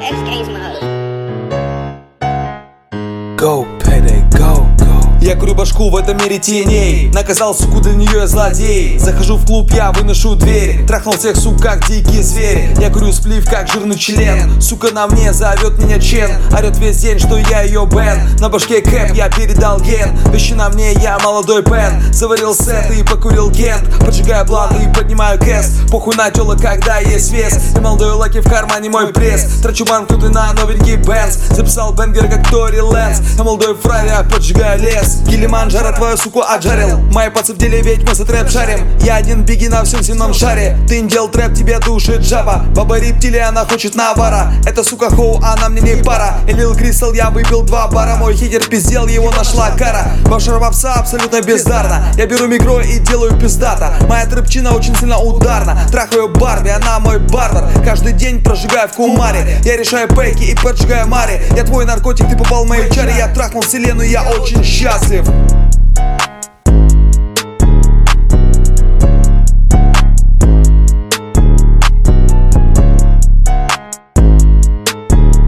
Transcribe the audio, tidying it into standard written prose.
X-Games mode. Go, payday, go, go. Я курю башку в этом мире теней. Наказал суку, для нее я злодей. Захожу в клуб, я выношу дверь. Трахнул всех сук, как дикие звери. Я курю сплив, как жирный член. Сука на мне, зовет меня Чен. Орет весь день, что я ее бен. На башке кэп, я передал ген. Вещи на мне, я молодой Пен. Заварил сет и покурил кент. Поджигаю блант и поднимаю кэс. Похуй на тёлок, когда есть вес. И молодой лаки в кармане мой пресс. Трачу банкноты на новенький Бенз. Записал бенгер, как Тори Лэнс. Я молодой Фрайри, я поджигаю лес. Килиманджаро твою суку отжарил. Мои пацы в деле, ведь мы за трэп шарим. Я один биги на всем земном шаре. Ты не делал трэп, тебе душит жаба. Баба рептилия, она хочет навара. Это сука хоу, она мне не пара. И Лил Кристал, я выпил 2 бара. Мой хитер пиздел, его нашла кара. Башар попса абсолютно бездарно. Я беру микро и делаю пиздата. Моя трэпчина очень сильно ударна. Трахаю Барби, она мой барбар. Каждый день прожигаю в кумаре. Я решаю пейки и поджигаю мари. Я твой наркотик, ты попал в мои чары. Я трахнул вселенную, я очень счастлив.